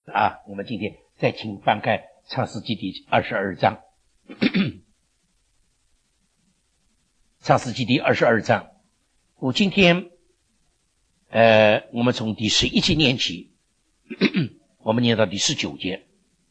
我们今天再请翻开创世纪第22章。创世纪第22章，我今天我们从第11节念起，我们念到第19节。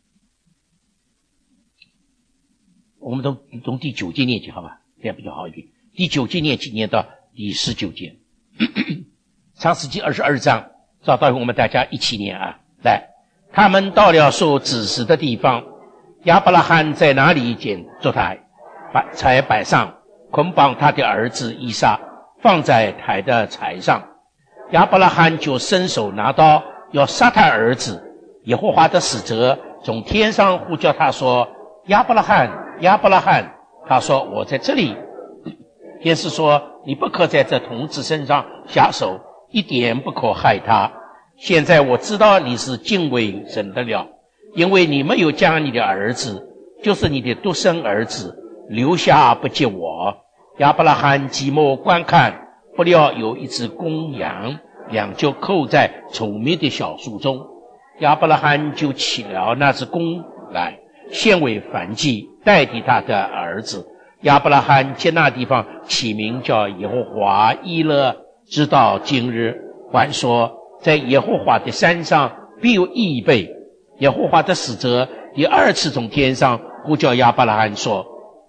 我们从第9节念起，好吧，这样比较好一点。第9节念起，念到第19节。创世纪22章，找到我们大家一起念啊！来，他们到了受指示的地方，亚伯拉罕在那里捡烛台，才摆上，捆绑他的儿子以撒，放在台的柴上。亚伯拉罕就伸手拿刀要杀他儿子。耶和华的使者从天上呼叫他说：亚伯拉罕，亚伯拉罕。他说：我在这里。天使说：你不可在这童子身上下手，一点不可害他。现在我知道你是敬畏神的了，因为你没有将你的儿子，就是你的独生儿子留下不接我。亚伯拉罕寂寞观看，不料有一只公羊，羊就扣在稠密的小树中。亚伯拉罕就起了那只公来，献为燔祭，代替他的儿子。亚伯拉罕见那地方起名叫耶和华以勒，直到今日。还说，在耶和华的山上必有异备。耶和华的使者第二次从天上呼叫亚伯拉罕说：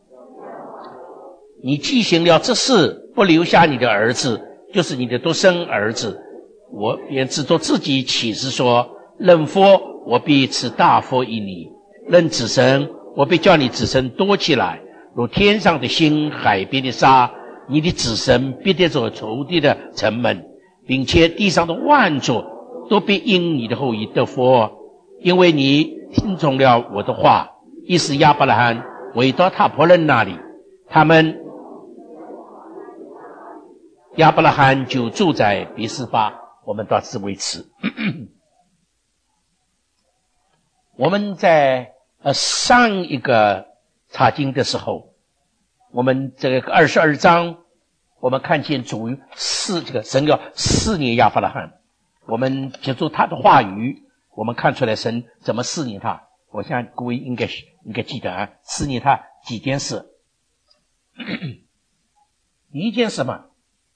你既行了这事，不留下你的儿子，就是你的独生儿子，我便指着自己起誓说：认福，我必赐大福于你；认子孙，我必叫你子孙多起来，如天上的星，海边的沙。你的子孙必得着仇敌的城门，并且地上的万族都必因你的后裔得福，因为你听从了我的话。于是亚伯拉罕回到他仆人那里，亚伯拉罕就住在别是巴。我们到此为止。我们在上一个查经的时候，我们这个22章，我们看见主神要试验亚伯拉罕。我们接触他的话语，我们看出来神怎么试验他。我想各位应该记得啊，试验他几件事。第一件事嘛，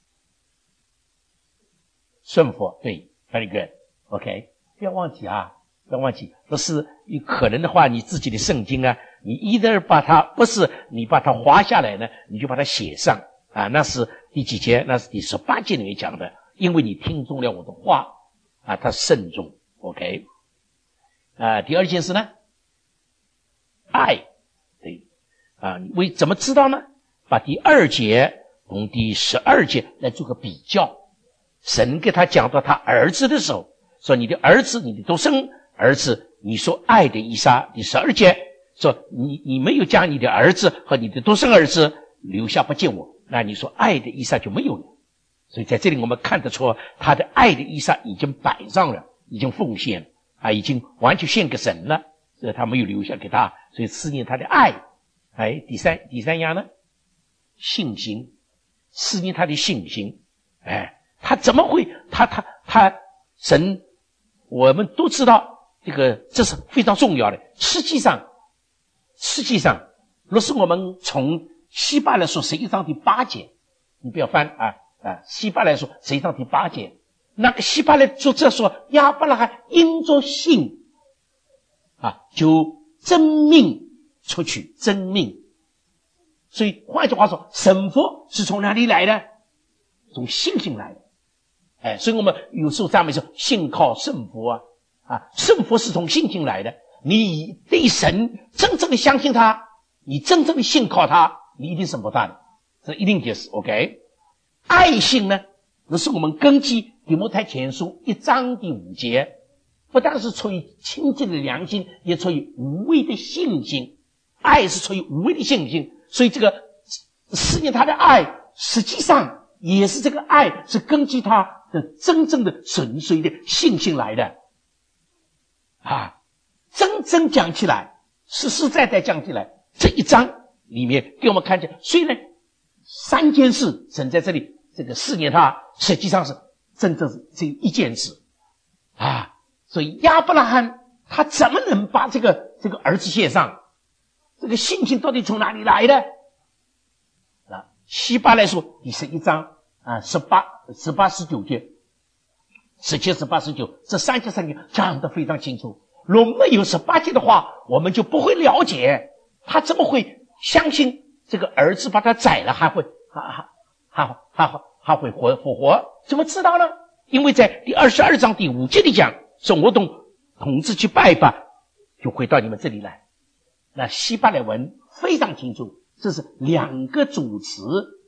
顺服，对 ，very good，OK， 不要忘记啊，不要忘记。若是有可能的话，你自己的圣经啊，你either把它，不是你把它划下来呢，你就把它写上啊。那是第几节？那是第18节里面讲的。因为你听中了我的话啊，他慎重 ，OK。第二件事呢，爱，对啊，怎么知道呢？把第2节同第12节来做个比较。神给他讲到他儿子的时候，说你的儿子，你的独生儿子，你说爱的以撒。第12节说你没有将你的儿子和你的独生儿子留下不见我，那你说爱的以撒就没有了。所以在这里我们看得出他的爱的以撒已经摆上了，已经奉献啊，已经完全献给神了，所以他没有留下给他，所以试验他的爱。第三样呢，信心，试验他的信心。他怎么会他神，我们都知道这是非常重要的。实际上若是我们从希伯来书11章第8节，你不要翻希伯来书11章第8节，那个希伯来作者说亚伯拉罕因着信就真命出去，真命。所以换句话说，神福是从哪里来的？从信心来的。所以我们有时候赞美说信靠圣福圣福是从信心来的。你对神真正的相信他，你真正的信靠他，你一定是不大的，这一定就是 OK。 爱心呢，那是我们根据提摩太前书1章第5节，不但是出于清净的良心，也出于无畏的信心。爱是出于无畏的信心，所以这个试验他的爱，实际上也是这个爱是根据他的真正的纯粹的信心来的真正讲起来，实实在在讲起来，这一章里面给我们看见，虽然3件事神在这里试验他，实际上是真正是这一件事所以亚伯拉罕他怎么能把这个儿子献上？这个信心到底从哪里来的？希伯来书第11章18、19节，17、18、19这3节圣经讲得非常清楚。若没有18节的话，我们就不会了解他怎么会相信这个儿子把他宰了还会复活？怎么知道呢？因为在第22章第5节里讲，说我统治去拜吧，就回到你们这里来。那希伯来文非常清楚，这是2个主词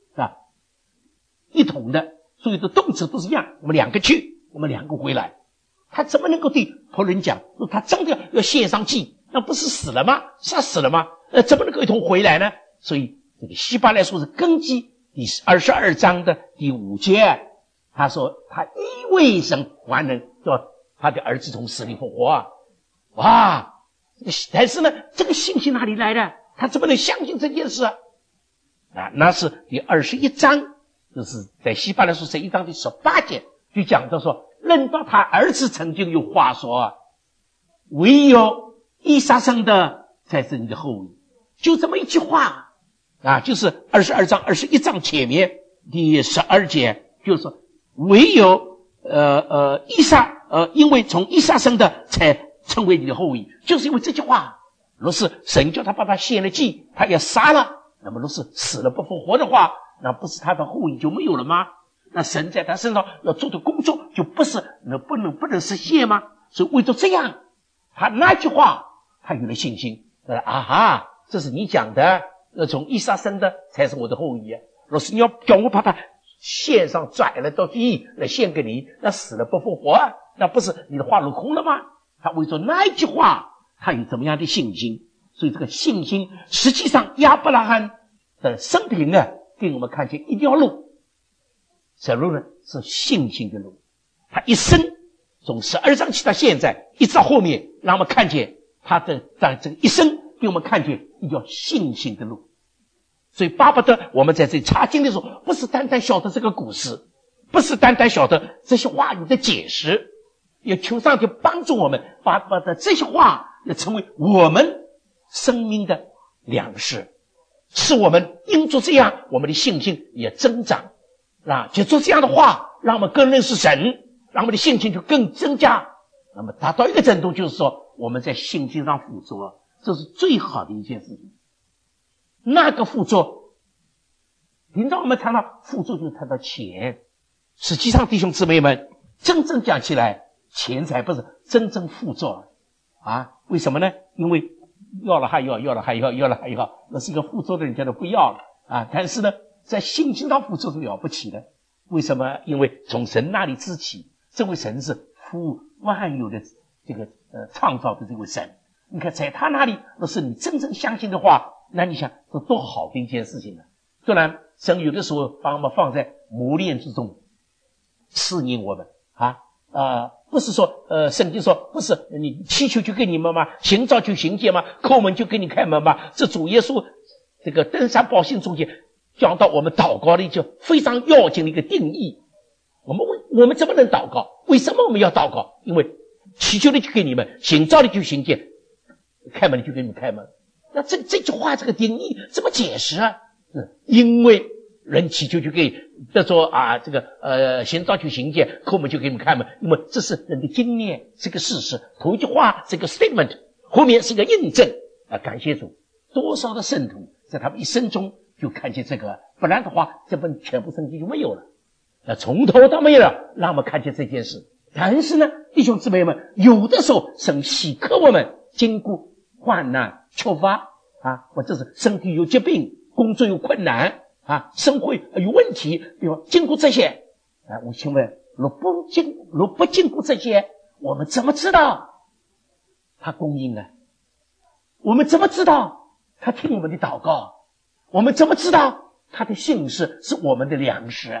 一统的，所有的动词都是一样，我们2个去，我们2个回来。他怎么能够对仆人讲，说他真的要献上祭，那不是死了吗？杀死了吗？怎么能够一同回来呢？所以这个希伯来书是根据第22章的第5节，他说他因为神还能叫他的儿子从死里复活。哇！但是呢，这个信心哪里来的？他怎么能相信这件事啊？那是第21章，就是在希伯来书这1章第18节就讲到说，论到他儿子曾经有话说，唯有以撒生的才是你的后裔。就这么一句话就是22章21章前面第12节，就是说唯有以撒因为从以撒生的才成为你的后裔，就是因为这句话。若是神叫他把他献了祭，他也杀了，那么若是死了不复活的话，那不是他的后裔就没有了吗？那神在他身上要做的工作就不能实现吗？所以为了这样，他那句话他有了信心。这是你讲的，从以撒生的才是我的后裔。若是你要叫我把他献上宰了到地来献给你，那死了不复活，那不是你的话落空了吗？他为了那一句话，他有怎么样的信心？所以这个信心实际上亚伯拉罕的生平给我们看见一条路，这路呢是信心的路。他一生从12章起到现在一直到后面，让我们看见他的在这个一生给我们看见一条信心的路。所以巴不得我们在这里查经的时候，不是单单晓得这个故事，不是单单晓得这些话语的解释，也求上帝帮助我们把这些话也成为我们生命的粮食，使我们因着这样我们的信心也增长就做这样的话，让我们更认识神，让我们的信心就更增加。那么达到一个程度，就是说我们在信心上付出，这是最好的一件事情。那个付出，平常我们谈到付出就谈到钱，实际上弟兄姊妹们，真正讲起来，钱财不是真正付出为什么呢？因为要了还要，要了还要，要了还要，那是一个付出的人家都不要了但是呢，在信心上付出是了不起的。为什么？因为从神那里支起，这位神是富万有的这个创造的这位神。你看在他那里，若是你真正相信的话，那你想这多好的一件事情呢？虽然神有的时候把我们放在磨练之中，试验我们不是说圣经说不是你祈求就给你们吗？行召就行见吗？叩门就给你开门吗？这主耶稣这个登山宝训中间讲到我们祷告的一个非常要紧的一个定义。我们怎么能祷告？为什么我们要祷告？因为祈求的就给你们，行召的就行见，开门的就给你们开门。那这句话这个定义怎么解释因为人祈求就给得说这个行召就行见，叩门就给你们开门，因为这是人的经验，是个事实。头一句话是个 statement， 后面是个印证感谢主，多少的圣徒在他们一生中就看见这个，不然的话这本全部圣经就没有了。从头到尾了，让我们看见这件事。但是呢，弟兄姊妹们，有的时候神许可我们经过患难缺乏或者是身体有疾病，工作有困难生活有问题，比如经过这些我请问若不经过这些，我们怎么知道他供应呢？我们怎么知道他听我们的祷告？我们怎么知道他的信实是我们的粮食？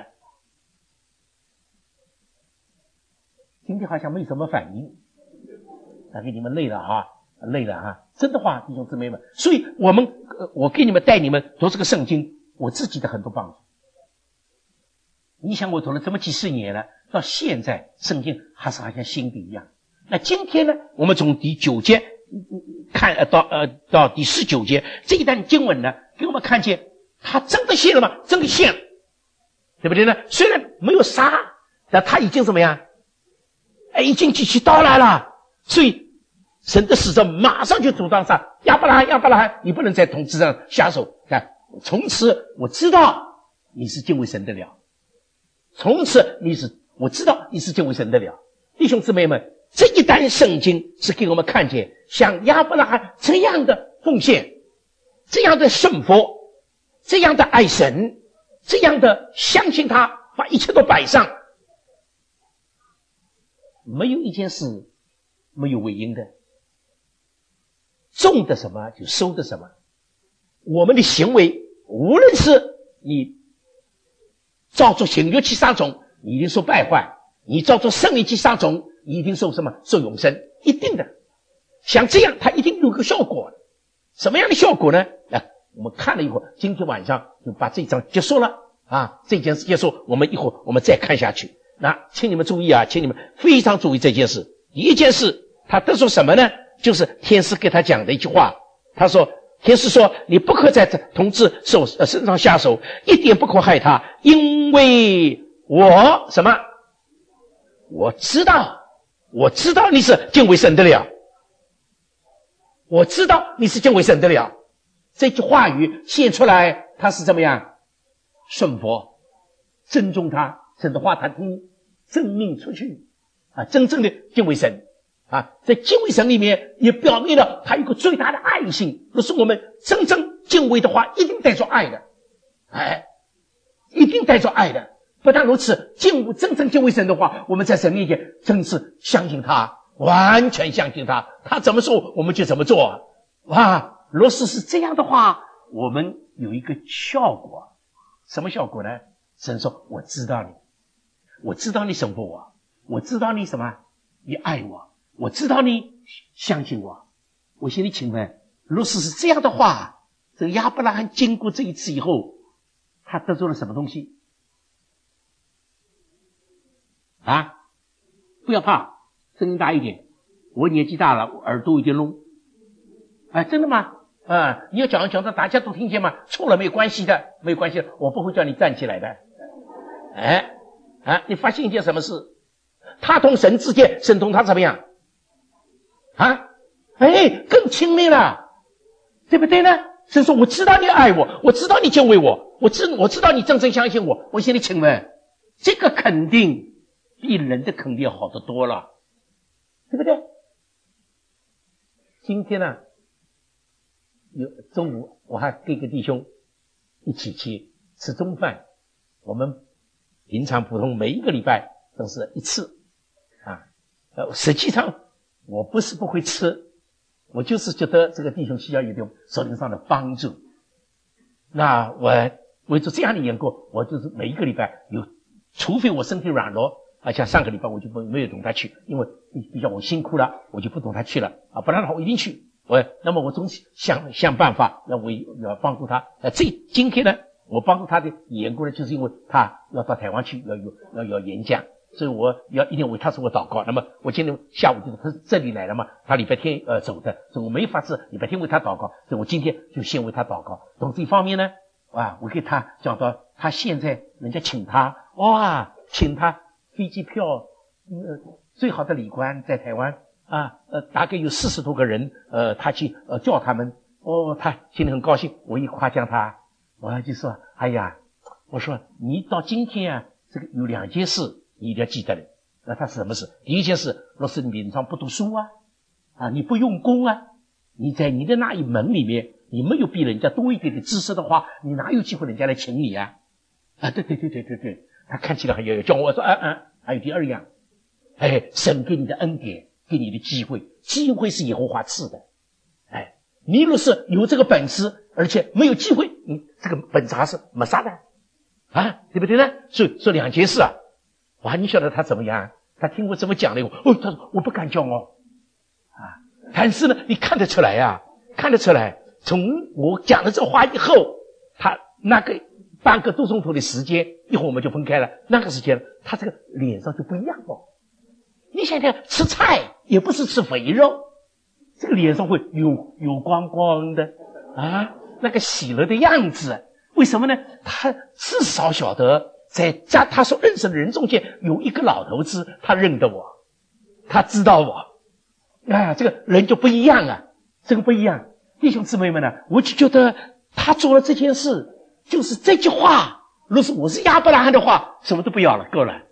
今天好像没什么反应，给你们累了累了真的话，弟兄姊妹们，所以我给你们带你们读这个圣经，我自己的很多帮助。你想我读了这么几十年了，到现在圣经还是好像新的一样。 那今天呢，我们从第9节看到第19节这一段经文呢，给我们看见他真的信了吗？真的信了，对不对呢？虽然没有杀，但他已经怎么样？已经举起刀来了。所以神的使者马上就阻挡上亚伯拉罕，你不能在统治上下手。看，从此我知道你是敬畏神的了。从此我知道你是敬畏神的了。弟兄姊妹们，这一段圣经是给我们看见像亚伯拉罕这样的奉献，这样的顺服，这样的爱神，这样的相信他，把一切都摆上，没有一件事没有尾音的，种的什么就收的什么。我们的行为，无论是你照着情欲去撒种，你一定受败坏；你照着圣灵去撒种，你一定受什么？受永生，一定的。像这样，它一定有个效果。什么样的效果呢？我们看了一会儿，今天晚上就把这一章结束了啊。这件事结束，我们一会儿我们再看下去。那请你们注意啊，请你们非常注意这件事。第一件事，他得说什么呢？就是天使给他讲的一句话。他说，天使说，你不可在同志身上下手，一点不可害他，因为我什么？我知道你是敬畏神的了。我知道你是敬畏神的了。这句话语写出来，他是怎么样？顺服，尊重他，神的话他听，证明出去啊，真正的敬畏神啊。在敬畏神里面也表明了他有个最大的爱心。若是我们真正敬畏的话，一定带着爱的，一定带着爱的。不但如此，真正敬畏神的话，我们在神面前真是相信他，完全相信他，他怎么说我们就怎么做。哇，若是这样的话，我们有一个效果。什么效果呢？神说，我知道你，我知道你守护我，我知道你什么？你爱我，我知道你相信我。我心里请问，若是这样的话，这个亚伯拉罕经过这一次以后，他得到了什么东西？不要怕，声音大一点。我年纪大了，耳朵有点聋。真的吗？你要讲到大家都听见吗？错了没有关系的，没有关系的，我不会叫你站起来的。你发现一件什么事？他同神之间，神同他怎么样？更亲密了，对不对呢？神说，我知道你爱我，我知道你敬畏我，我知道你真正相信我。我现在请问，这个肯定比人的肯定好得多了，对不对？今天呢，中午我还跟一个弟兄一起去吃中饭。我们平常普通每一个礼拜都是一次实际上我不是不会吃，我就是觉得这个弟兄需要一点手灵上的帮助。那我为着这样的缘故，我就是每一个礼拜除非我身体软弱，像上个礼拜我就没有同他去，因为比较我辛苦了，我就不同他去了不然的话我一定去。那么我总想办法，我要帮助他。今天呢，我帮助他的缘故呢，就是因为他要到台湾去，要演讲，所以我一定为他说我祷告。那么我今天下午就是他这里来了嘛，他礼拜天走的，所以我没法子礼拜天为他祷告，所以我今天就先为他祷告。从这一方面呢，我给他讲到，他现在人家请他飞机票，最好的旅馆在台湾大概有40多个人，他去叫他们，他心里很高兴。我一夸奖他，我就说，我说你到今天这个有2件事你一定要记得的。那他是什么事？第一件事，若是你平常不读书你不用功你在你的那一门里面，你没有比人家多一点的知识的话，你哪有机会人家来请你对，他看起来很有叫我说还有第二样，神给你的恩典，给你的机会是耶和华赐的。你若是有这个本事，而且没有机会，你这个本事还是没啥的对不对呢？所以说2件事你晓得他怎么样？他听我怎么讲了以后，他说我不敢叫但是呢，你看得出来从我讲了这话以后，他那个半个多钟头的时间，一会儿我们就分开了。那个时间他这个脸上就不一样了， 你想想，吃菜也不是吃肥肉，这个脸上会有光光的啊，那个喜乐的样子。为什么呢？他至少晓得在他所认识的人中间有一个老头子，他认得我，他知道我啊，这个人就不一样啊，这个不一样。弟兄姊妹们呢，我就觉得他做了这件事，就是这句话，若是我是亚伯拉罕的话，什么都不要了，够了。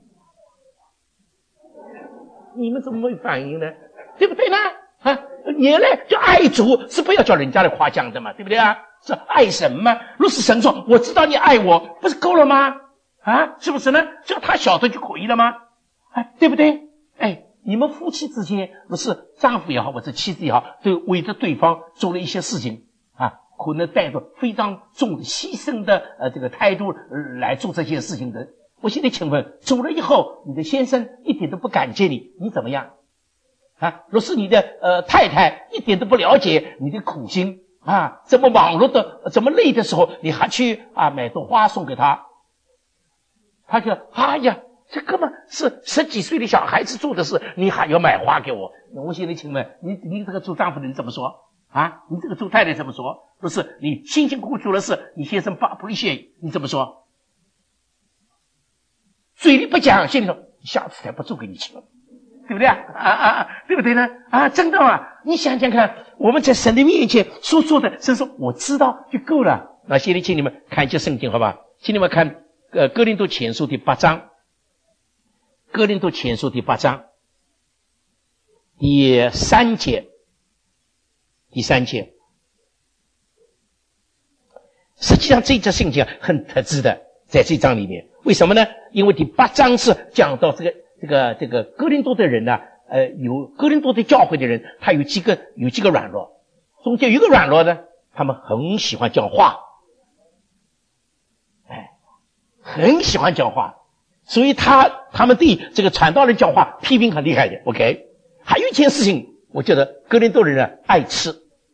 你们怎么没反应呢？对不对呢？啊，你呢就爱主是不要叫人家来夸奖的嘛，对不对啊？是爱神嘛？若是神说我知道你爱我，不是够了吗？啊，是不是呢？叫他晓得就可以了吗？哎，对不对？哎，你们夫妻之间，不是丈夫也好，或者妻子也好，都为着对方做了一些事情啊，可能带着非常重的牺牲的这个态度来做这件事情的。我现在请问，走了以后，你的先生一点都不感谢你，你怎么样？啊，若是你的太太一点都不了解你的苦心啊，这么忙碌的，这么累的时候，你还去买朵花送给他，他就哎呀，这根本是10几岁的小孩子做的事，你还要买花给我？我现在请问你这个做丈夫的人怎么说啊？你这个做太太怎么说？不是你辛辛苦苦做的事，你先生不理解，你怎么说？嘴里不讲，心里说下次才不做给你吃了，对不对对不对呢？真的啊！你想想看，我们在神的面前所做的，神说我知道就够了。那现在请你们看一些圣经，好吧？请你们看哥林多前书第8章，哥林多前书第8章第3节，第3节。实际上这则圣经很特质的，在这章里面，为什么呢？因为第8章是讲到这个哥林多的人呢，有哥林多的教会的人，他有几个软弱，中间有一个软弱呢，他们很喜欢讲话，很喜欢讲话，所以他们对这个传道人讲话批评很厉害的。OK， 还有一件事情，我觉得哥林多人呢爱吃，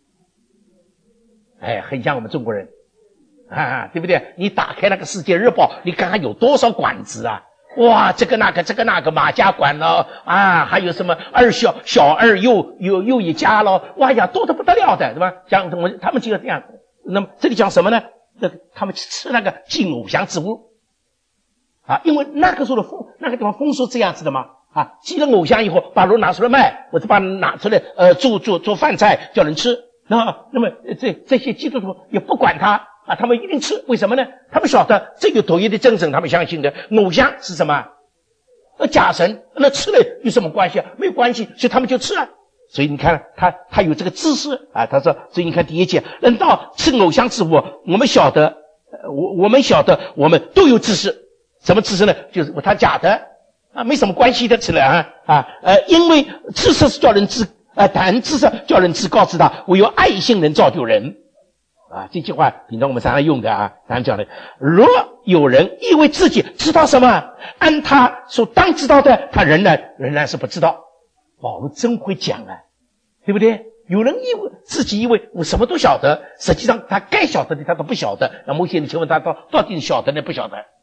很像我们中国人。对不对？你打开那个世界日报，你看看有多少馆子啊！哇，这个那个马家馆了还有什么小二又一家了，哇呀，多得不得了的，对吧？讲他们就要这样。那么这里讲什么呢？他们吃那个敬偶像之物因为那个时候的那个地方风俗这样子的嘛祭了偶像以后，把肉拿出来卖，或者把它拿出来做饭菜叫人吃。那么这些基督徒也不管他。他们一定吃，为什么呢？他们晓得这有独一的真神，他们相信的偶像是什么？假神，那吃了有什么关系没有关系，所以他们就吃了。所以你看他有这个知识他说，所以你看第1节，论到吃偶像之物，我们晓得我们都有知识。什么知识呢？就是他假的没什么关系的吃了因为知识是叫人知谈知识叫人知高知大，唯有爱心能造就人。这句话平常我们常常用的常常讲的。若有人以为自己知道什么，按他所当知道的，他仍然是不知道。保罗真会讲对不对？有人自己以为我什么都晓得，实际上他该晓得的他都不晓得。那么现在请问他到底晓得呢不晓得？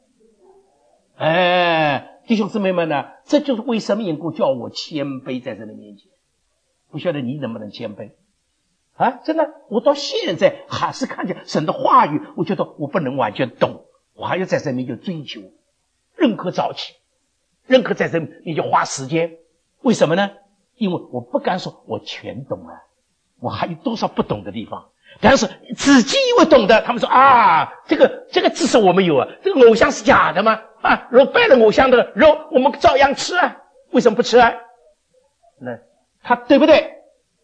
弟兄姊妹们呢，这就是为什么缘故叫我谦卑在神的面前。不晓得你能不能谦卑真的，我到现在还是看见神的话语，我觉得我不能完全懂，我还要在神面前追求，认可早起，认可在神面前花时间。为什么呢？因为我不敢说我全懂我还有多少不懂的地方。但是自己以为懂的，他们说这个知识我们有这个偶像是假的吗？如果拜了偶像的肉，我们照样吃为什么不吃那他对不对？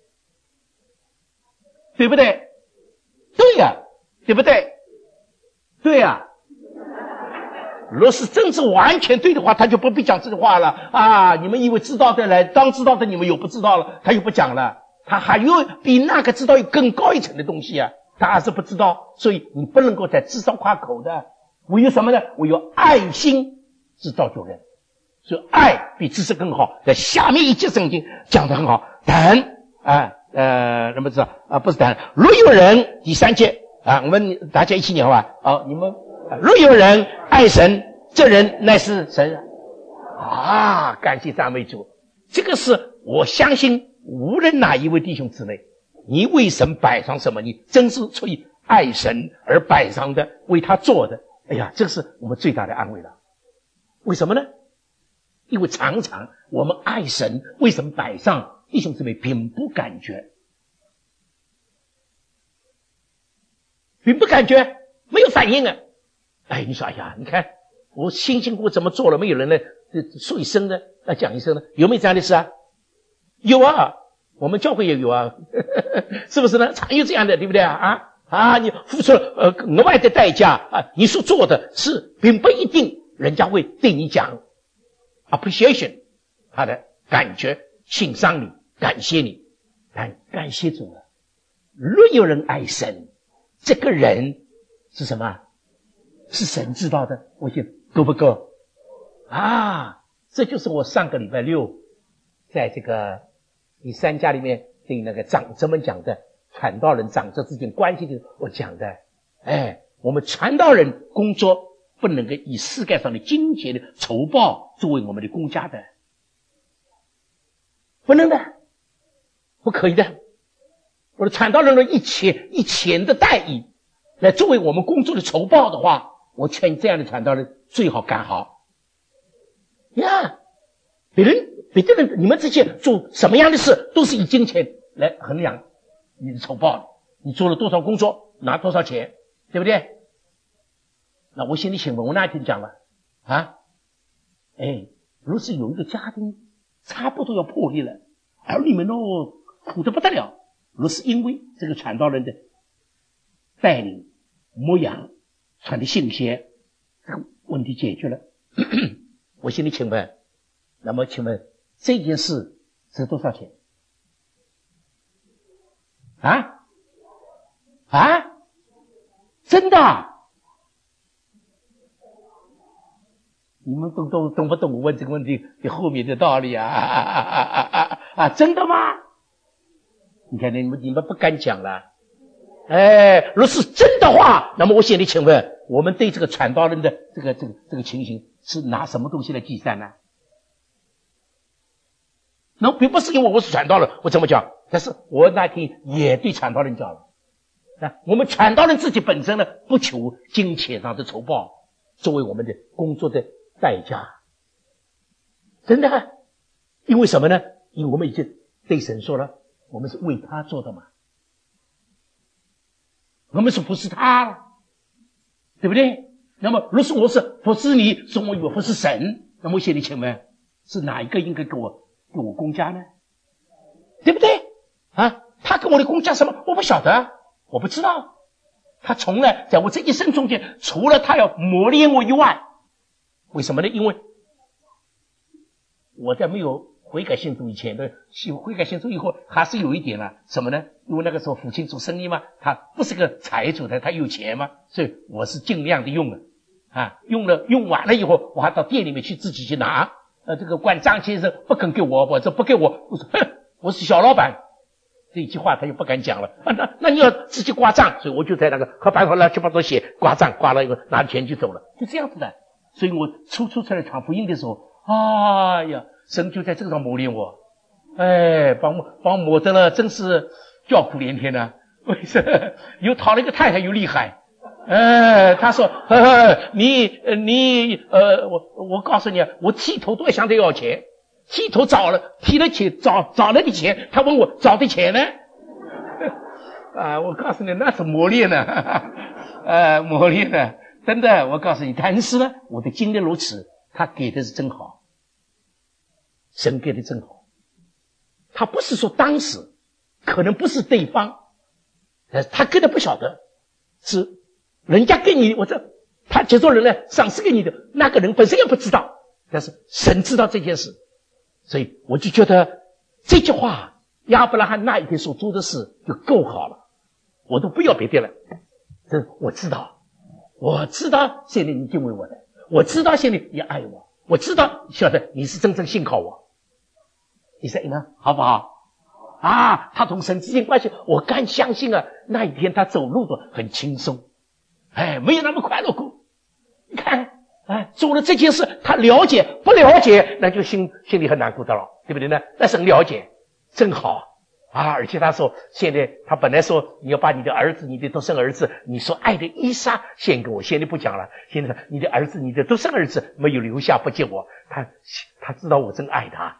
对不对？对呀，对不对？对呀。若是真是完全对的话，他就不必讲这个话了你们以为知道的来，当知道的你们又不知道了，他又不讲了。他还有比那个知道有更高一层的东西他还是不知道。所以你不能够在智商夸口的。唯有什么呢？唯有爱心是造就人。所以爱比知识更好。在下面一节圣经讲得很好，但那么知道不是但若有人第3节我们大家一起念好吧？你们若有人爱神，这人乃是神啊，感谢赞美主。这个是我相信无论哪一位弟兄姊妹，你为神摆上什么，你真是出于爱神而摆上的，为他做的，哎呀，这是我们最大的安慰了。为什么呢？因为常常我们爱神，为神摆上，弟兄姊妹并不感觉，没有反应啊。哎，你说，哎呀，你看我辛辛苦苦怎么做了，没有人来说一声呢，来讲一声呢？有没有这样的事啊？有啊，我们教会也有啊，是不是呢？常有这样的，对不对啊？你付出了额外的代价啊，你所做的事并不一定人家会对你讲 appreciation， 他的感觉欣赏你，感谢你，感谢主了。若有人爱神，这个人是什么？是神知道的。我想够不够啊？这就是我上个礼拜六在这个第三家里面对那个长者们讲的传道人长者之间关系的，我讲的，我们传道人工作不能够以世界上的金钱的酬报作为我们的公家的，不能的，不可以的。我的传道人的一钱的待遇来作为我们工作的酬报的话，我劝这样的传道人最好干好呀。别人你们这些做什么样的事都是以金钱来衡量你的酬报的，你做了多少工作拿多少钱，对不对？那我心里请问，我那天讲了如是有一个家庭差不多要破裂了，儿女们苦得不得了，若是因为这个传道人的带领牧养传的信息，这个问题解决了我心里请问，那么请问这件事值多少钱真的你们懂不懂我问这个问题的后面的道理真的吗？你看你们不敢讲了。若是真的话，那么我心里请问，我们对这个传道人的这个情形是拿什么东西来计算呢？那并不是因为我是传道人我这么讲，但是我那天也对传道人讲了我们传道人自己本身呢，不求金钱上的酬报作为我们的工作的代价，真的因为什么呢？因为我们已经对神说了，我们是为他做的嘛，我们是服侍他了，对不对？那么若是我是服侍你，说我以为服侍神，那么我心里请问是哪一个应该给我公家呢？对不对他跟我的公家什么我不晓得，我不知道。他从来在我这一生中间，除了他要磨练我以外，为什么呢？因为我在没有悔改信主以前的，悔改信主以后还是有一点了，什么呢？因为那个时候父亲做生意嘛，他不是个财主的，他有钱嘛，所以我是尽量的用用完了以后，我还到店里面去自己去拿。这个管张先生不肯给我，我说不给我，我说我是小老板，这一句话他就不敢讲了那你要自己刮账，所以我就在那个和办好了就把它写刮账，刮了以后拿着钱就走了，就这样子的。所以我出来传福音的时候，哎呀，神就在这个上磨练我，把我磨得了，真是叫苦连天呢。为什么？又讨了一个太太又厉害。他说我告诉你我剃头都要向他要钱，剃头早了提了钱早了的钱，他问我早的钱呢我告诉你那是磨练呢磨练呢，真的我告诉你。但是呢我的经历如此，他给的是真好，神给的真好。他不是说当时可能不是对方，他根本不晓得是人家给你，他接受人呢，赏赐给你的那个人本身也不知道，但是神知道这件事，所以我就觉得这句话亚伯拉罕那一天所做的事就够好了，我都不要别的了。我知道现在你敬畏我的，我知道现在你爱我，我知道晓得你是真正信靠我，你说呢？好不好？他同神之间关系，我敢相信那一天他走路都很轻松。没有那么快乐过。你看做了这件事，他了解不了解，那就心里很难过的了，对不对呢？那神了解，真好啊！而且他说，现在他本来说你要把你的儿子，你的独生儿子，你所爱的伊莎献给我，现在不讲了。现在你的儿子，你的独生儿子没有留下不见我，他知道我真爱他。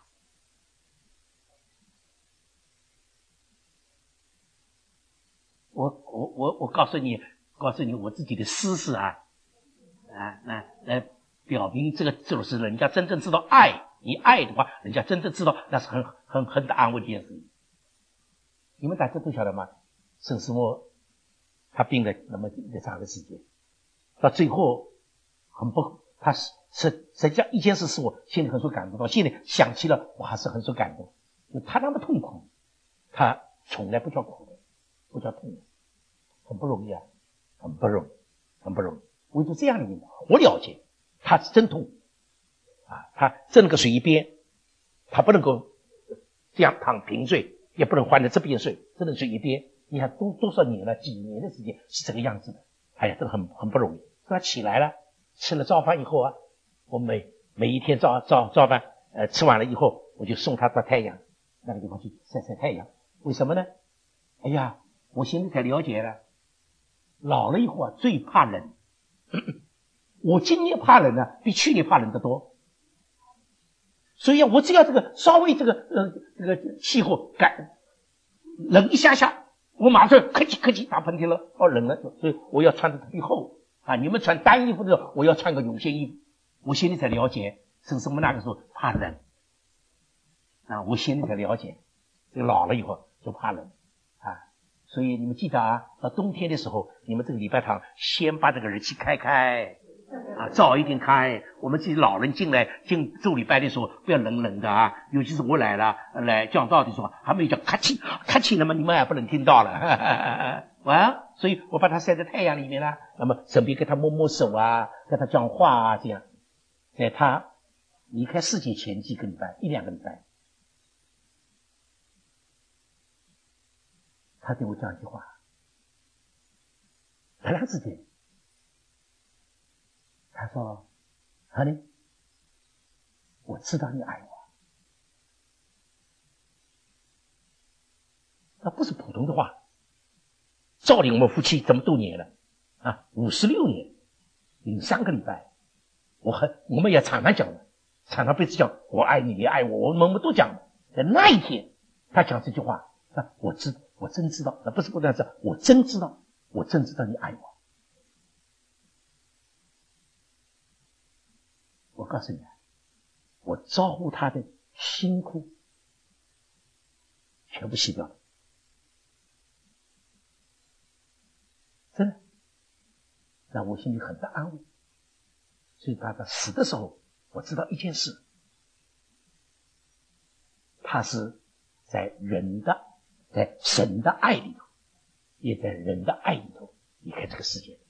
我告诉你，我自己的私事啊。来表明这个就是人家真正知道爱，你爱的话，人家真正知道，那是很的安慰的一件事情。你们大家都晓得吗？沈世墨他病了那么一个长的时间，到最后他实际上一件事是我心里很受感动，到现在想起了我还是很受感动。他那么痛苦，他从来不叫苦的，不叫痛的，很不容易啊，很不容易。唯独这样的人，我了解，他是真痛啊！他这个水一边，他不能够这样躺平睡，也不能换在这边睡，这个水一边。你看多少年了，几年的时间是这个样子的。哎呀，这个很不容易。他起来了，吃了早饭以后啊，我每一天早饭吃完了以后，我就送他到太阳那个地方去晒太阳。为什么呢？哎呀，我现在才了解了，老了以后啊，最怕冷。我今年怕冷呢，比去年怕冷得多。所以我只要这个稍微这个气候冷一下，我马上咳气打喷嚏了，冷了，所以我要穿的特别厚啊。你们穿单衣服的时候，我要穿个绒线衣服。我现在才了解，是什么那个时候怕冷啊。我现在才了解，这个老了以后就怕冷啊。所以你们记得啊，到冬天的时候，你们这个礼拜堂先把这个热气开啊，早一点开。我们这些老人进做礼拜的时候，不要冷的啊。尤其是我来讲道的时候，还没有叫咔气，那么你们也不能听到了。所以我把它晒在太阳里面了。那么顺便给他摸手啊，跟他讲话啊，这样。在他离开世界前几个礼拜，1-2个礼拜。他对我讲一句话，突然之间，他说 ：“Honey， 我知道你爱我。”那不是普通的话。照理我们夫妻这么多年了啊，56年，03个礼拜，我们也常常讲的，常常彼此讲我爱你，你爱我，我们都讲的。在那一天，他讲这句话，我真知道，那不是不但是，我真知道你爱我。我告诉你，我招呼他的辛苦全部洗掉了，真的，让我心里很大安慰。所以他死的时候，我知道一件事，他是在神的爱里头，也在人的爱里头离开这个世界。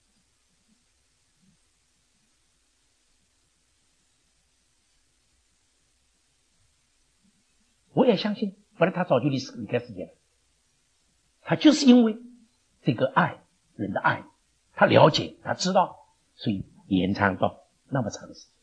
我也相信，不然他早就离开世界了。他就是因为这个爱，人的爱，他了解，他知道，所以延长到那么长的时间。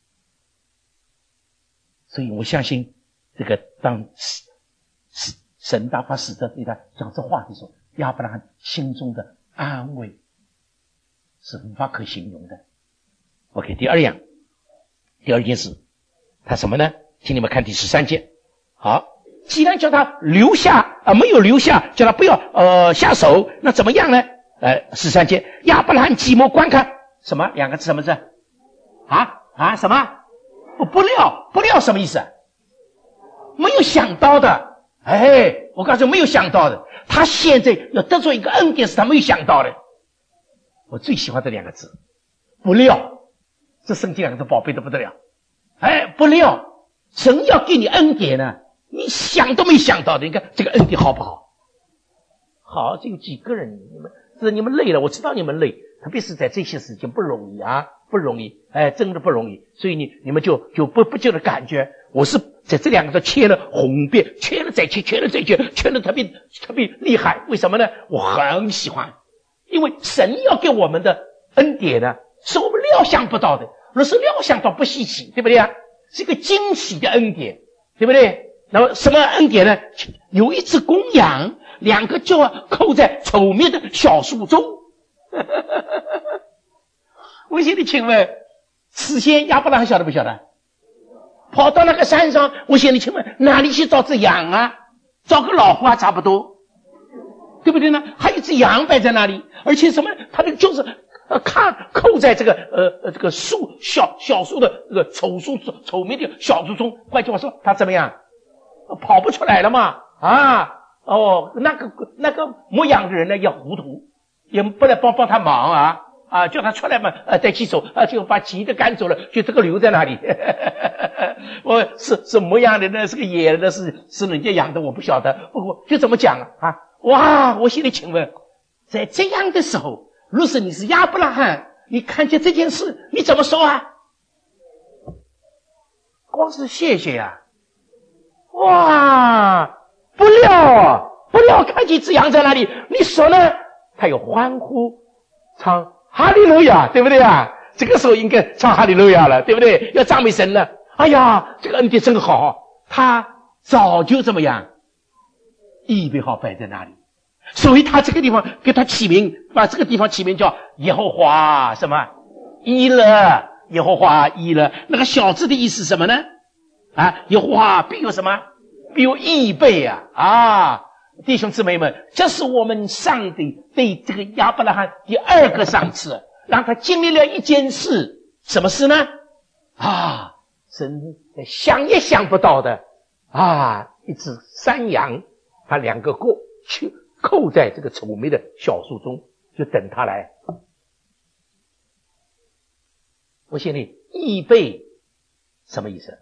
所以我相信，这个当神大发使者对他讲这话的时候，亚伯拉罕心中的安慰是无法可形容的。OK， 第二件事，他什么呢？请你们看第13节。好，既然叫他留下没有留下，叫他不要下手，那怎么样呢？13节，亚伯拉罕寂寞观看什么2个字？什么字？什么？不料什么意思？没有想到的。我告诉你，没有想到的。他现在要得到一个恩典，是他没有想到的。我最喜欢这2个字，不料。这圣经2个字宝贝的不得了。不料，神要给你恩典呢，你想都没想到的。你看这个恩典好不好？好，这有几个人，你们累了，我知道你们累，特别是在这些事情不容易啊，不容易，真的不容易。所以你们就不觉得感觉，我是在这2个字切了红遍，切了再切，切了再切，切了特别厉害。为什么呢？我很喜欢，因为神要给我们的恩典呢， 是我们料想不到的。若是料想到不稀奇，对不对啊？是一个惊喜的恩典，对不对？那么什么恩典呢？有一只公羊，2个就扣在稠密的小树中。我现在请问，事先亚伯拉罕晓得不晓得？跑到那个山上，我现在请问哪里去找只羊啊？找个老虎啊差不多，对不对呢？还有一只羊摆在那里，而且什么？它那个就是扣在这个小树的这个稠密的小树中。换句话说，它怎么样？跑不出来了嘛？那个牧羊的人呢也糊涂，也不来帮他忙叫他出来嘛，带起手就把急的赶走了，就这个留在那里。我是牧羊人呢，是个野人呢，是人家养的，我不晓得。不过就这么讲哇！我现在请问，在这样的时候，若是你是亚伯拉罕，你看见这件事，你怎么说啊？光是谢谢呀！哇！不料看见只羊在那里，你说呢？他有欢呼，唱哈利路亚，对不对啊？这个时候应该唱哈利路亚了，对不对？要赞美神了。哎呀，这个恩典真好，他早就怎么样预备好摆在那里，所以他这个地方给他起名，把这个地方起名叫耶和华什么伊勒，耶和华伊勒。那个小字的意思是什么呢？耶和华必有什么？必有预备弟兄姊妹们，这是我们上帝对这个亚伯拉罕第2个赏赐，让他经历了一件事。什么事呢？神想也想不到的一只山羊，把2个扣在这个稠密的小树中，就等他来。我心里预备什么意思？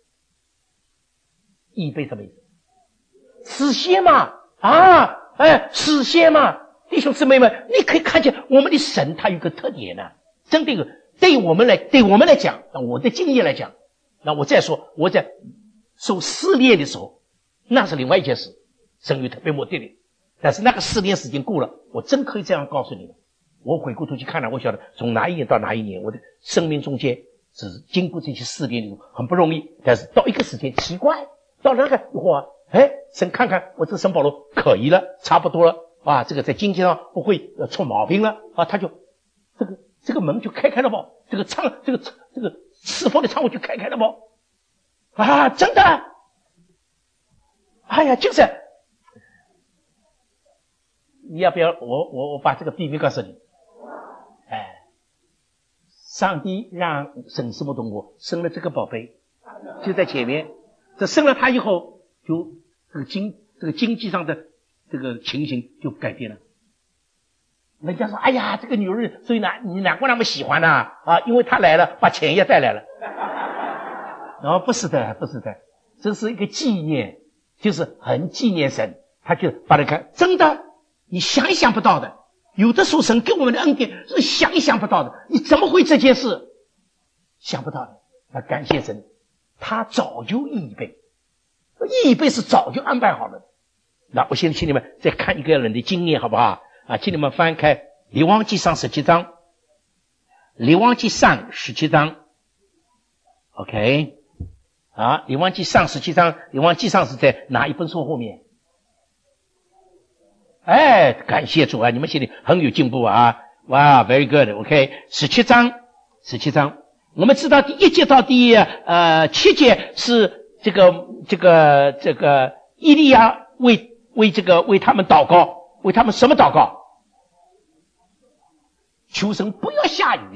预备什么意思？事先嘛，事先嘛，弟兄姊妹们，你可以看见我们的神他有个特点呢，真的对我们来讲，我的经验来讲，那我再说，我在受试炼的时候，那是另外一件事，神有特别目的的。但是那个试炼时间过了，我真可以这样告诉你们，我回过头去看了，我晓得从哪一年到哪一年，我的生命中间只是经过这些试炼的很不容易，但是到一个时间奇怪，到那个神看看我这个圣保罗可以了，差不多了这个在经济上不会出毛病了他就这个门就开了吧，这个侍奉的窗户就开了吧真的，就是你要不要我把这个秘密告诉你？上帝让神什么动物生了这个宝贝，就在前面，这生了他以后，就这个经济上的这个情形就改变了。人家说，哎呀，这个女人，所以呢，你难怪那么喜欢因为她来了，把钱也带来了。不是的，这是一个纪念，就是很纪念神，他就把它看，真的，你想也想不到的。有的时候神给我们的恩典是想也想不到的，你怎么会这件事想不到的？那感谢神，他早就预备是早就安排好了。那我现在请你们再看一个人的经验好不好请你们翻开列王纪上17章，列王纪上17章 OK 列王纪上17章，列王纪上是在哪一本书后面？感谢主你们现在很有进步哇 very good OK 17章，我们知道第1节到第7节是这个以利亚为他们祷告，为他们什么祷告？求神不要下雨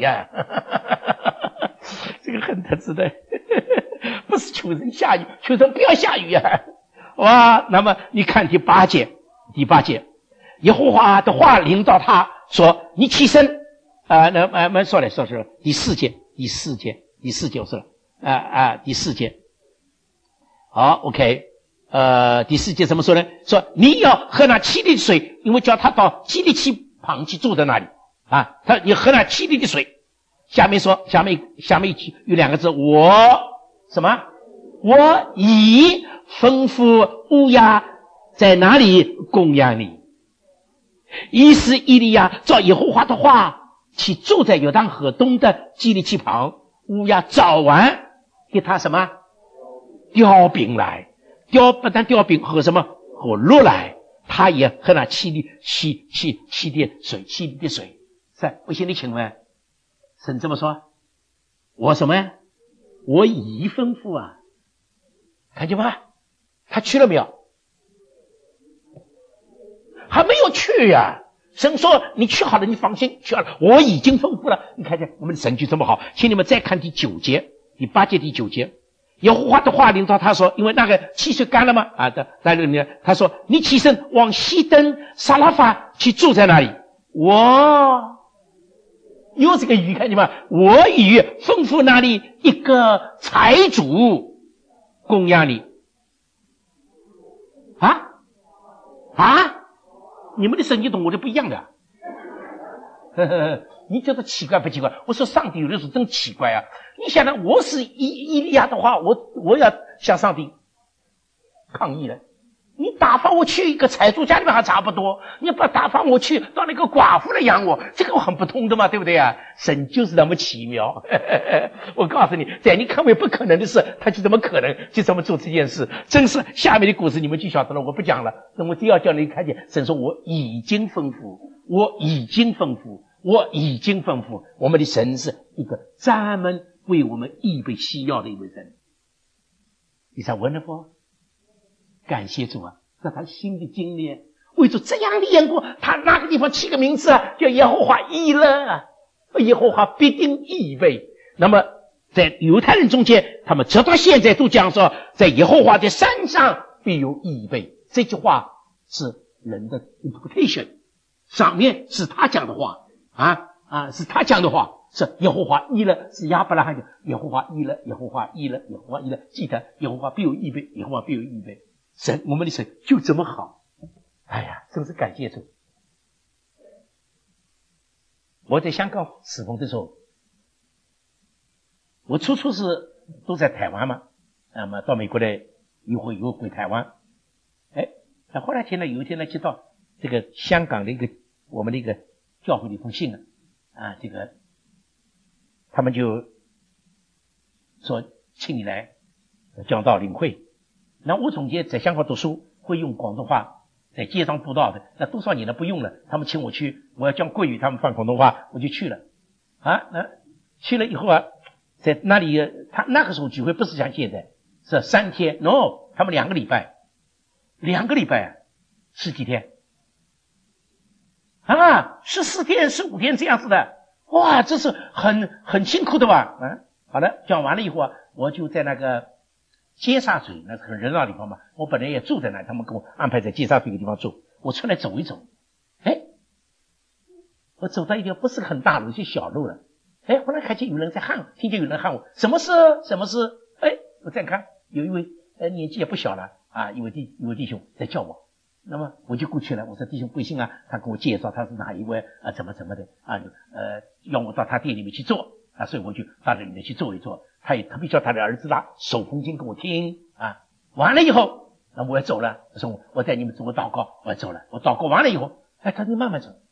这个很特殊的不是求神下雨，求神不要下雨那么你看第八节，耶和华的话临到他说，你起身说第4节我说了第4节好 OK 第4节怎么说呢？说你要喝那7里的水，因为叫他到基利七旁去住在那里你喝那7里的水。下面有2个字，我已吩咐乌鸦在哪里供养你。于是以利亚照耶和华的话去住在约旦河东的基利气旁。乌鸦早晚给他什么？叼饼来，不但叼饼，和什么？和肉来。他也和那沏点水。是，我向你请问，神这么说，我什么呀？我已吩咐啊，看见吗？他去了没有？还没有去呀。神说你去好了，你放心，去好了，我已经吩咐了。你看见我们的神就这么好。请你们再看第9节，第8节第9节，耶和华的话临到他说，因为那个气水干了吗？在那里面他说，你起身往西登撒拉法去住在那里。我又这个语，看见吗？我已吩咐那里一个财主供养你。你们的神经懂我的不一样的。你觉得奇怪不奇怪？我说上帝有的时候真奇怪啊！你想呢，我是以利亚的话，我要向上帝抗议了。你打发我去一个财主家里面还差不多，你不打发我去到那个寡妇来养我，这个很不通的嘛，对不对啊？神就是那么奇妙。我告诉你，在你看为不可能的事，他就怎么可能就这么做这件事。真是下面的故事你们就晓得了，我不讲了。那么第二叫你看见神说，我已经吩咐，我已经吩咐。我们的神是一个专门为我们预备需要的一位神。Is that wonderful？感谢主啊，这他新的经历，为主这样练过，他那个地方起个名字啊，叫耶和华以勒，耶和华必定预备。那么在犹太人中间，他们直到现在都讲说，在耶和华的山上必有预备。这句话是人的 interpretation， 上面是他讲的话是他讲的话，是耶和华以勒，是亚伯拉罕的耶和华以勒，记得耶和华必有预备，耶和华必有预备。神，我们的神就这么好。哎呀，真是感谢主。我在香港侍奉的时候，我初是都在台湾嘛，那么到美国来以后又回台湾。后来有一天呢，接到这个香港的我们的一个教会的一封信这个他们就说请你来讲道领会。那我总结在香港读书会用广东话在街上布道的，那多少年了不用了，他们请我去，我要讲国语，他们放广东话，我就去了去了以后在那里他那个时候聚会不是像现在是3天 no， 他们2个礼拜10几天14天15天这样子的。哇，这是很辛苦的吧好了，讲完了以后我就在那个尖沙咀，那是很热闹的地方嘛，我本来也住在那，他们给我安排在尖沙咀的地方住，我出来走一走，我走到一条不是很大路，一些小路了，忽然看见有人在喊，听见有人喊我，什么事？我再看有一位年纪也不小了一位弟兄在叫我，那么我就过去了，我说弟兄贵姓他跟我介绍他是哪一位怎么的要我到他店里面去坐所以我就到这里面去坐一坐。他也特别叫他的儿子手风经给我听完了以后，那我要走了，我说我带你们做个祷告，我要走了。我祷告完了以后，他说你慢慢走。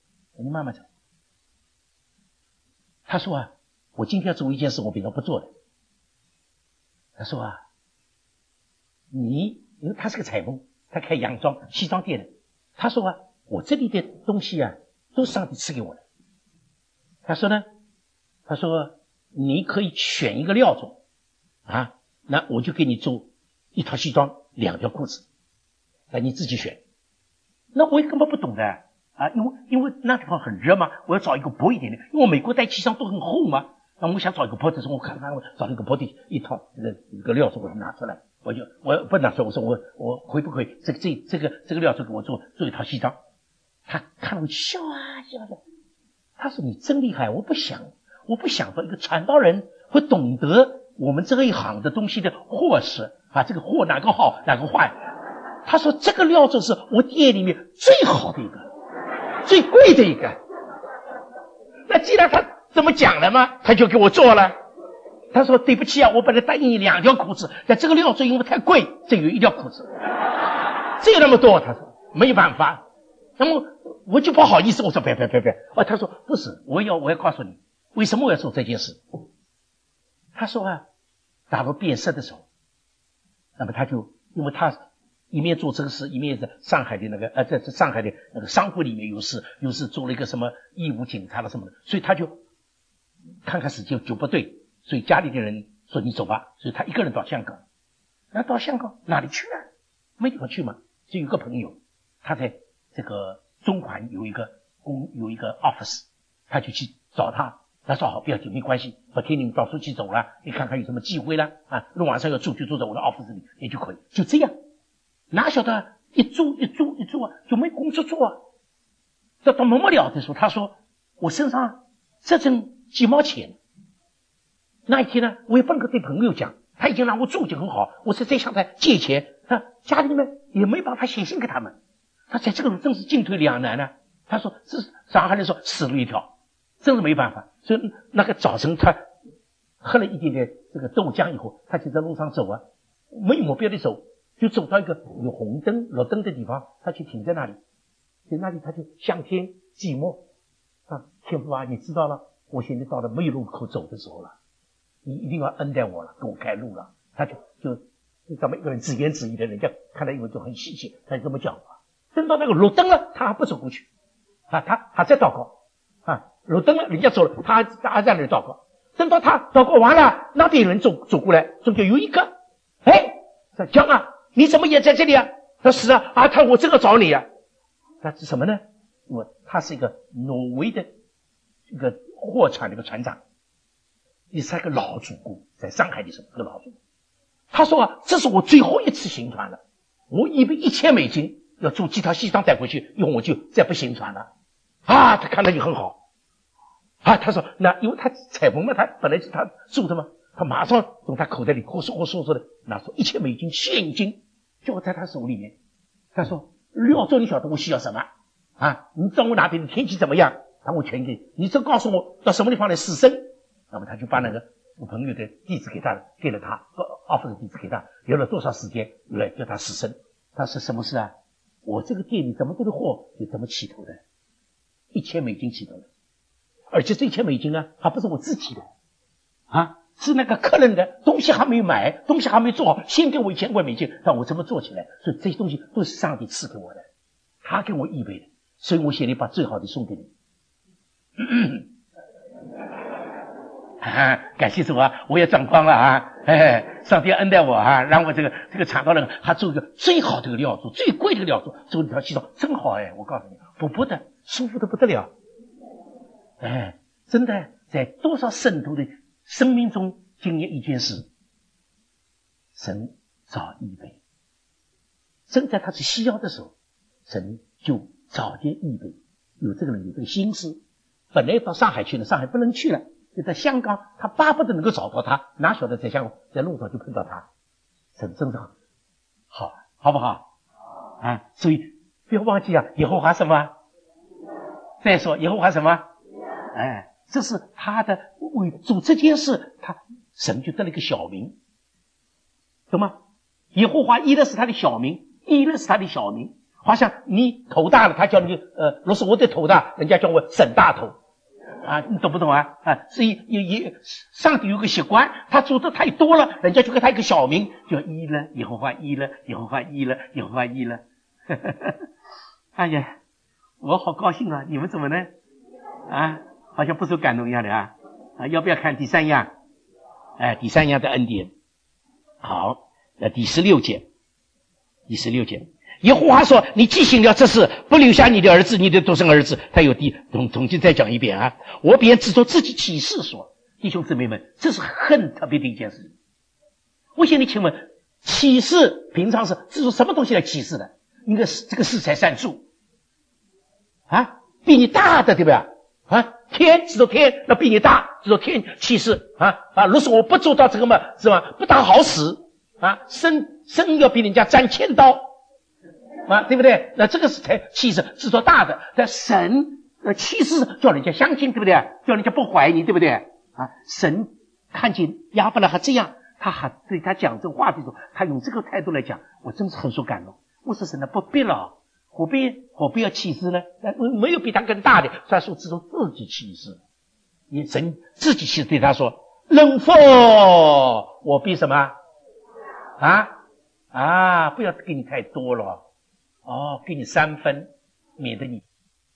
他说我今天要做一件事，我平常不做的。他说因为他是个裁缝，他开洋装西装店的。他说我这里的东西都是上帝赐给我的。他说你可以选一个料种那我就给你做1套西装2条裤子，你自己选。那我也根本不懂的因为那地方很热嘛，我要找一个薄一点的，因为我美国带西装都很厚嘛，那我想找一个薄的时候，我看我找一个薄的一套这个料种，我拿出来，我不拿出来，我说我可不可以这个料种给我做1套西装。他看了我笑的，他说你真厉害，我不想到一个传道人会懂得我们这一行的东西的货色这个货哪个好哪个坏。他说这个料子是我店里面最好的一个，最贵的一个。那既然他这么讲了嘛，他就给我做了。他说对不起我本来答应你2条裤子，但这个料子因为太贵，只有1条裤子，只有那么多。他说没办法， 那么我就不好意思，我说别，他说不是，我要告诉你，为什么我要做这件事。他说啊，打入变色的时候，那么他就因为他一面做这个事，一面在上海的那个在上海的那个商会里面有事做了一个什么义务警察了什么的，所以他就看时间就不对，所以家里的人说你走吧，所以他一个人到香港。那到香港哪里去啊？没地方去嘛。就有个朋友，他在这个中环有一个 office， 他就去找他。他说好，不要紧，没关系，我听你们到处去走了，你看看有什么机会了啊？那晚上要住就住在我的 office 里也就可以。就这样，哪晓得一住啊，就没工作做啊。到末了的时候，他说我身上只剩几毛钱。那一天呢，我也不能够对朋友讲，他已经让我住就很好，我是在向他借钱，家里面也没办法写信给他们。他在这个真是进退两难呢。他说这上海人说死路一条，真是没办法。所以那个早晨他喝了一点点这个豆浆以后，他就在路上走啊，没有目标的走，就走到一个有红灯绿灯的地方，他就停在那里，在那里他就向天寂寞啊，天父啊，你知道了，我现在到了没有路口走的时候了，你一定要恩待我了，给我开路了。他就咱们一个人自言自语的，人家看到以后就很稀奇，他就这么讲话。等到那个绿灯了，他还不走过去啊，他还在祷告啊，绿灯了，人家走了，他还在那里祷告。等到他祷告完了，那边人走过来，中间有一个，说江啊，你怎么也在这里啊？他说是啊，他我正要找你啊。那是什么呢？他是一个挪威的一个货船的一个船长，也是一个老主顾，在上海的时候，一个老主顾。他说啊，这是我最后一次行船了，我预备$1000要做几套西装带回去，以后我就再不行船了啊。他看到就很好啊，他说那因为他彩虹嘛，他本来是他住的嘛，他马上从他口袋里呼嗖的拿出$1000现金，就在他手里面。他说廖州，你晓得我需要什么啊？你到我哪边的天气怎么样，他我全给你，只告诉我到什么地方来试身。那么他就把那个我朋友的地址给了他offer的地址给他，留了多少时间来叫他试身。他说什么事啊？我这个店里怎么多的货就怎么起头的，$1000起头的，而且这$1000啊还不是我自己的啊，是那个客人的，东西还没买，东西还没做好，先给我$1000让我怎么做起来。所以这些东西都是上帝赐给我的，他给我预备的，所以我现在把最好的送给你。感谢主啊，我也长光了啊！上帝恩待我啊，让我这个厂道人还做一个最好的料做，最贵的料做一条西装，真好我告诉你，补的舒服的不得了。真的在多少圣徒的生命中经验一件事，神早预备，正在他是需要的时候，神就早点预备，有这个人有这个心思。本来到上海去了，上海不能去了，就在香港，他巴不得能够找到他，哪晓得在香港在路上就碰到他。神真是好不好啊？所以不要忘记啊，耶和华什么？再说耶和华什么？这是他的为做这件事，神就得了一个小名，懂吗？耶和华一的是他的小名，一的是他的小名。好像你头大了，他叫你若是我的头大，人家叫我沈大头啊，你懂不懂啊？所以上帝有个习惯，他做的太多了，人家就给他一个小名，叫一了，耶和华一了，耶和华一了，耶和华一了。哎呀，我好高兴啊！你们怎么呢？好像不受感动一样的啊！要不要看第三样？第三样的恩典。好，第16节。耶和华说，你既行了这事，不留下你的儿子，你的独生儿子。他有重新再讲一遍啊！我便指着自己起誓说，弟兄姊妹们，这是很特别的一件事。我向你请问，起誓平常是说什么东西来起誓的？应该是这个4才算数啊，比你大的对不对天指着天，那比你大，指着天起誓如果我不做到这个嘛，是吧？不大好使生要比人家沾1000刀对不对？那这个是才起誓，指着大的。但神起誓叫人家相信，对不对？叫人家不怀疑，对不对？神看见亚伯拉罕这样，他还对他讲这话的时候，他用这个态度来讲，我真是很受感动。我说神不必了， 何必要弃世呢？没有比他更大的，他说只有自己弃世。你神自己去对他说：“人佛，我比什么？不要给你太多了，给你3分，免得你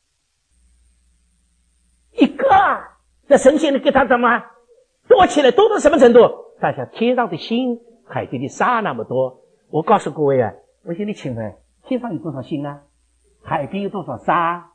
一个这神仙的给他怎么多起来，多到什么程度？大家天上的星，海边的沙那么多。我告诉各位啊，我现在请问，天上有多少星啊？海边有多少沙？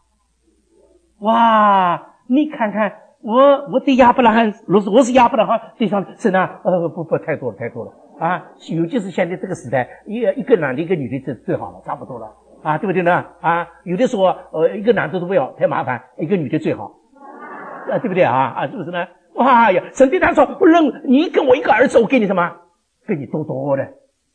哇，你看看。”我对亚伯拉罕，如果我是亚伯拉罕，对上神啊，不，太多了啊！尤其是现在这个时代，一个男的，一个女的最好了，差不多了啊，对不对呢？啊，有的说一个男的都不要，太麻烦，一个女的最好，对不对啊？是不是呢？哇呀，神对他说，你跟我一个儿子，我给你什么？给你多多的。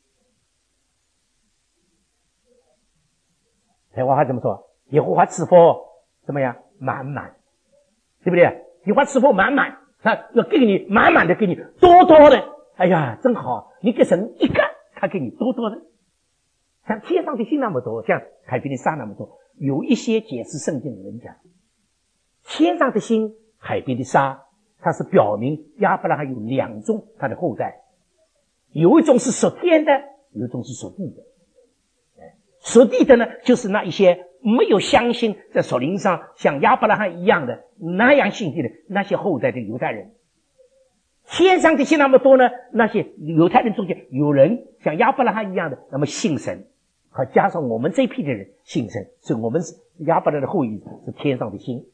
台湾话怎么说？耶和华赐福怎么样？满满，对不对？你话赐福满满，他要给你满满的，给你多多的。哎呀，真好！你给神一个，他给你多多的。像天上的星那么多，像海边的沙那么多。有一些解释圣经的人讲，天上的星、海边的沙，它是表明亚伯拉罕有2种他的后代，有一种是属天的，有一种是属地的。属地的呢，就是那一些没有相信在属灵上像亚伯拉罕一样的那样信的那些后代的犹太人。天上的信那么多呢，那些犹太人中间有人像亚伯拉罕一样的，那么信神，和加上我们这一批的人信神，所以我们是亚伯拉罕的后裔，是天上的星。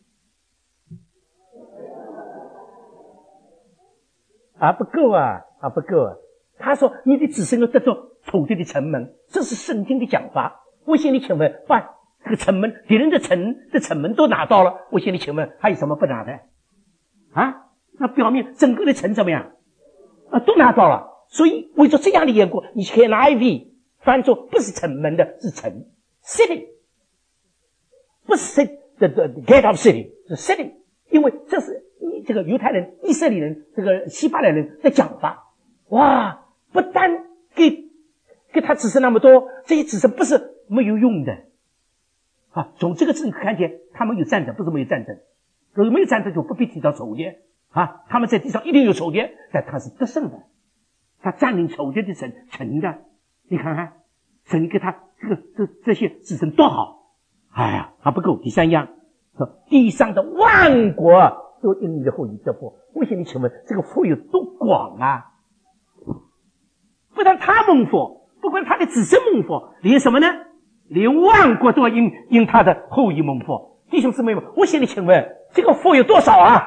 不够啊！他说你的子孙要得着仇敌的城门，这是圣经的讲法。我向你请问，把这个城门，敌人的城门都拿到了，我向你请问，还有什么不拿的？那表面整个的城怎么样？都拿到了。所以为着这样的缘故，你看 NIV 翻作不是城门的，是城 city， 不是 the gate of city， 是 city， 因为这是这个犹太人、以色列人、这个希伯来人的讲法。哇，不但给他子孙那么多，这些子孙不是没有用的从这个字看见他们有战争，不是没有战争。如果没有战争就不必提到仇敌他们在地上一定有仇敌，但他是得胜的，他占领仇敌的城的。你看看神给他这些子孙多好。还不够。第3样说，地上的万国都因你的后裔得福。我想你请问，这个福有多广啊？不但他蒙福，不管他的子孙蒙福，连什么呢？连万国都要因他的后裔蒙福。弟兄姊妹们，我向你请问，这个福有多少啊？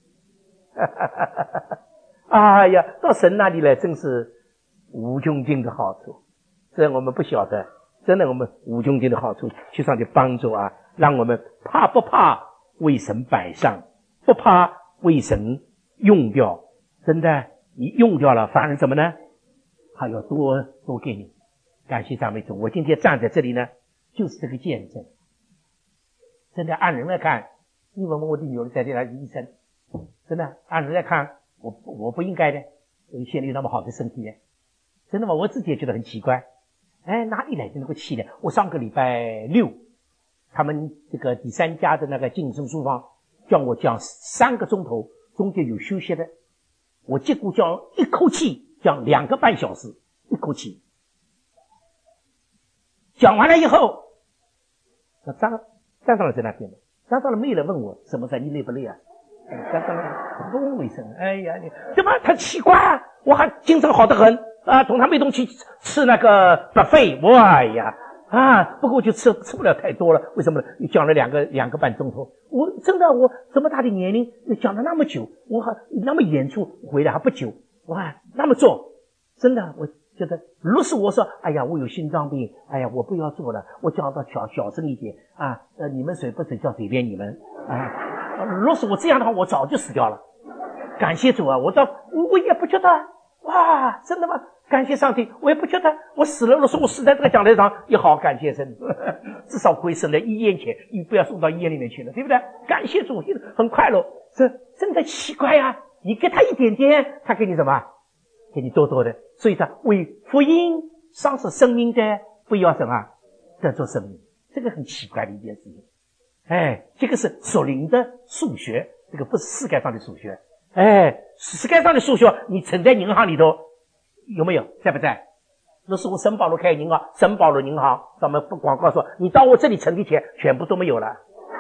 哎呀，到神那里来真是无穷尽的好处，这我们不晓得，真的我们无穷尽的好处，去上去帮助让我们不怕为神摆上，不怕为神用掉。真的，你用掉了，反而怎么呢？还要多给你。感谢赞美主，我今天站在这里呢，就是这个见证。真的，按人来看，你问我的女儿在这里医生，真的按人来看，我不应该的，现在有那么好的身体呢，真的吗？我自己也觉得很奇怪，哪里来的那个气呢？我上个礼拜六，他们这个第3家的那个晋升书房叫我讲3个钟头，中间有休息的，我结果讲一口气讲2个半小时，一口气讲完了以后，站上了在那边的，站上了没有人问我什么事，你累不累啊？站上了不问为什么？哎呀，你对吧？他奇怪我还精神好得很同他们一同去吃那个 buffet， 哇呀不过就吃不了太多了。为什么呢？你讲了两个半钟头，我真的我这么大的年龄讲了那么久，我还那么演出回来还不久，哇，那么做，真的我觉得，如是我说，哎呀，我有心脏病，哎呀，我不要做了，我讲到小声一点你们谁不谁叫随便你们如是我这样的话，我早就死掉了。感谢主我也不觉得哇，真的吗？感谢上帝，我也不觉得我死了。如果我死在这个讲台上也好，感谢神，至少不会死在医院前，你不要送到医院里面去了，对不对？感谢主，很快乐。这真的奇怪你给他一点点，他给你什么？给你多多的。所以他为福音丧失生命的，不要什么得着生命。 这个很奇怪的一件事情。这个是属灵的数学，这个不是世界上的数学。世界上的数学，你存在银行里头有没有？在不在？那是我圣保罗开银行，圣保罗银行，咱们广告说，你到我这里存的钱全部都没有了，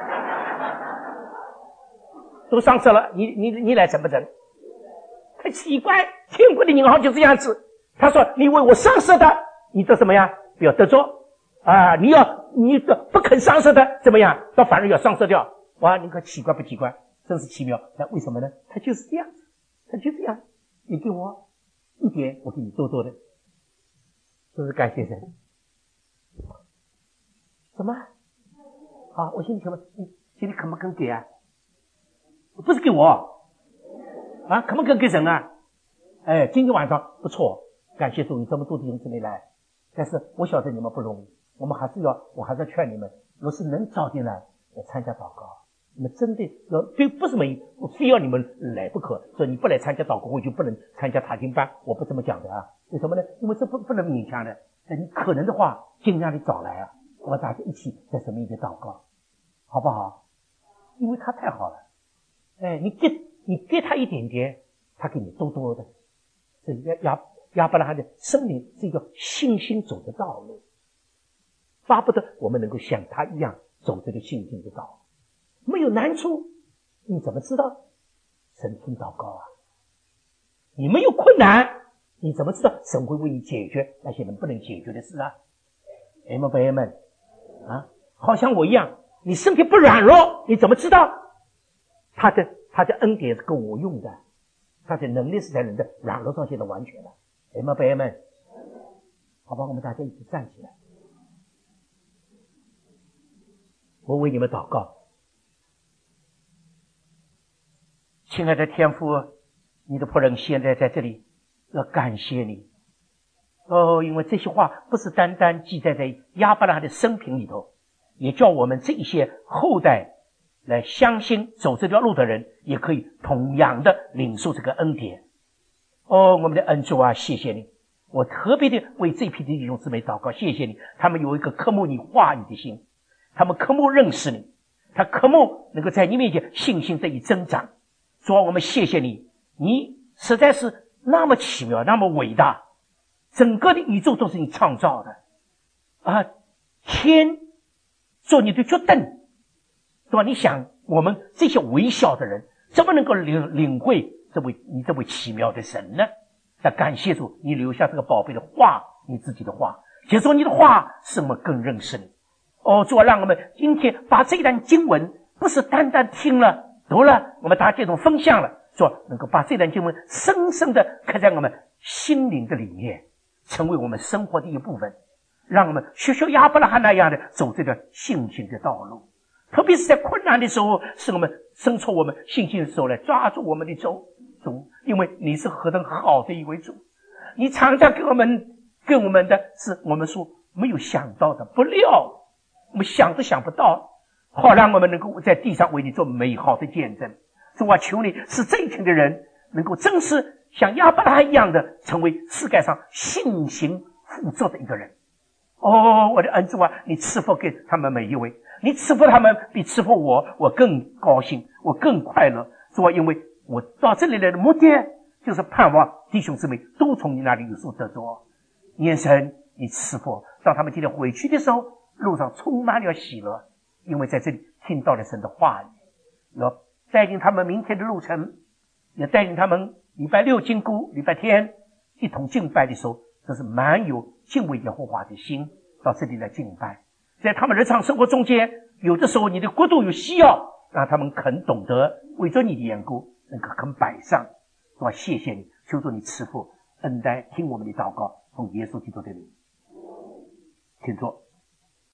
都上市了，你来存不存？很奇怪，天国的银行就这样子。他说，你为我上市的，你这怎么样？不要得着啊！你这不肯上市的怎么样？倒反而要上市掉。哇，你看奇怪不奇怪？真是奇妙。那为什么呢？他就是这样子，他就这样。你给我一点，我给你多多的。是不是感谢神？什么？好，我心里什么？你心里肯不肯给啊？不是给我啊，肯不肯给神啊？今天晚上不错，感谢主有这么多弟兄姊妹来，但是我晓得你们不容易，我还是要劝你们，若是能早点来参加祷告，你们真的对，不是我非要你们来不可，说你不来参加祷告会就不能参加查经班，我不这么讲的啊。为什么呢？因为这不能勉强的，你可能的话尽量的早来啊，我们大家一起在神面前祷告，好不好？因为他太好了，你给他一点点，他给你多多的。这亚伯拉罕的生命是一个信心走的道路，巴不得我们能够像他一样走这个信心的道路。没有难处，你怎么知道神听祷告啊？你没有困难，你怎么知道神会为你解决那些人不能解决的事啊？朋友们啊，好像我一样，你身体不软弱，你怎么知道他的恩典是够我用的？他的能力是在人的软弱上显得完全的。朋友们，好吧，我们大家一起站起来，我为你们祷告。亲爱的天父，你的仆人现在在这里要感谢你因为这些话不是单单记载在亚伯拉罕的生平里头，也叫我们这一些后代来相信走这条路的人也可以同样的领受这个恩典。我们的恩主啊，谢谢你，我特别的为这批弟兄姊妹祷告，谢谢你，他们有一个渴慕你话语的心，他们渴慕认识你，他渴慕能够在你面前信心得以增长。主啊，我们谢谢你，你实在是那么奇妙，那么伟大，整个的宇宙都是你创造的天做你的决定，是吧？你想我们这些微小的人怎么能够领会你这位奇妙的神呢？那感谢主，你留下这个宝贝的话，你自己的话，接受你的话使我们更认识你。主啊，让我们今天把这段经文不是单单听了读了，我们大家这种分享了，说能够把这段经文深深的刻在我们心灵的里面，成为我们生活的一部分，让我们学亚伯拉罕那样的走这个信心的道路。特别是在困难的时候，是我们伸出我们信心的手来抓住我们的主，因为你是何等好的一位主，你常常给我们的是我们所没有想到的，不料我们想都想不到，好让我们能够在地上为你做美好的见证。主啊，求你使这一群的人能够真是像亚伯拉罕一样的成为世界上信心富足的一个人。我的恩主啊，你赐福给他们每一位，你赐福他们比赐福我更高兴，我更快乐。主啊，因为我到这里来的目的就是盼望弟兄姊妹都从你那里有所得着。愿神你赐福，当他们今天回去的时候，路上充满了喜乐，因为在这里听到了神的话语，要带领他们明天的路程，也带领他们礼拜六经过礼拜天一同敬拜的时候，这是蛮有敬畏耶和华的心到这里来敬拜。在他们日常生活中间，有的时候你的国度有需要，让他们肯懂得为着你的缘故能够肯摆上。我谢谢你，求主你赐福恩待，听我们的祷告，奉耶稣基督的名，请坐。